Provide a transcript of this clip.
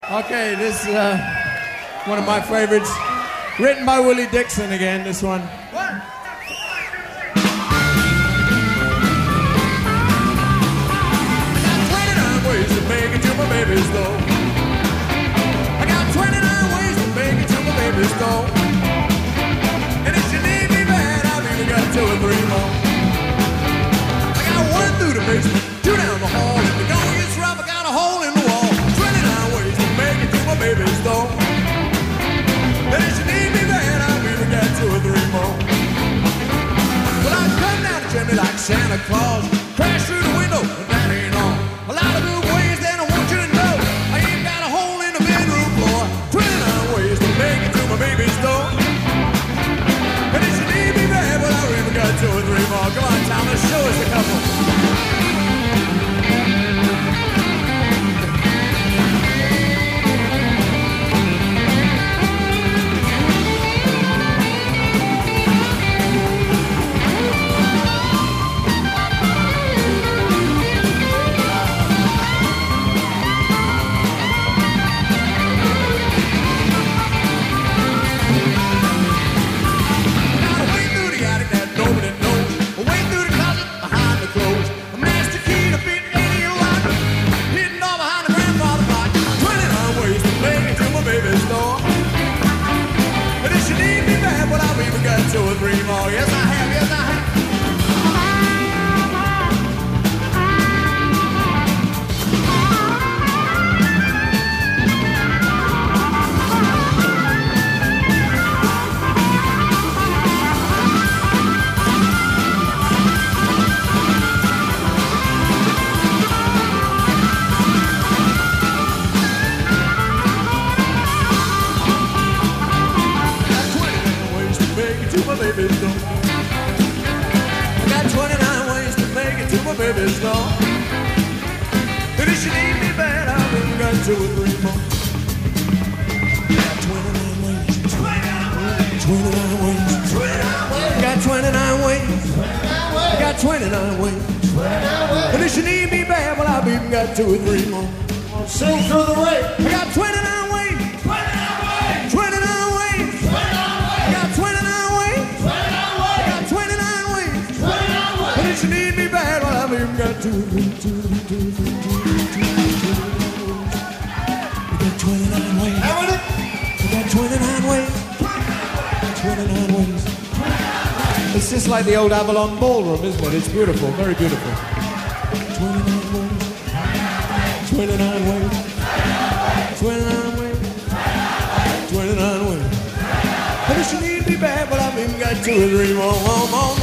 Okay, this is one of my favorites. Written by Willie Dixon again, this one. What? I got 29 ways to make it to my baby's door. I got 29 ways to make it to my baby's door. And if you need me bad, I've even got 2 or 3 more. I got 1 through the basement, 2 down the hall. If the going gets rough, I got a hole in the wall. 29 ways to make it to my baby's door. And if you need me bad, I've even got 2 or 3 more. Well, I come down the chimney like Santa Claus, crash through the window, but that ain't all. A lot of good ways that I want you to know. I ain't got a hole in the bedroom floor. 29 ways to make it to my baby's door. And if you need me bad, well, I've even got 2 or 3 more. Come on, Thomas, show us a couple. Yes, I have, yes, I have. Baby's door. I got 29 ways to make it to my baby's door. And if she need me bad, I've even got 2 or 3 more. I got 29 ways. 29 ways. 29 ways. I got 29 ways. I got 29 ways. And if she need me bad, well, I've even got 2 or 3 more. Sing through the rain. I got 29 ways. 29 ways. 29 ways. 29 ways. I got 29 ways. If you need me bad, well, I've even got 2 or 3. We got 29 ways. We got 29 ways. 29 ways. It's just like the old Avalon Ballroom, isn't it? It's beautiful, very beautiful. 29 ways. 29 ways. 29 ways. 29 ways. And if you need me bad, well, I've even got 2 or 3 more.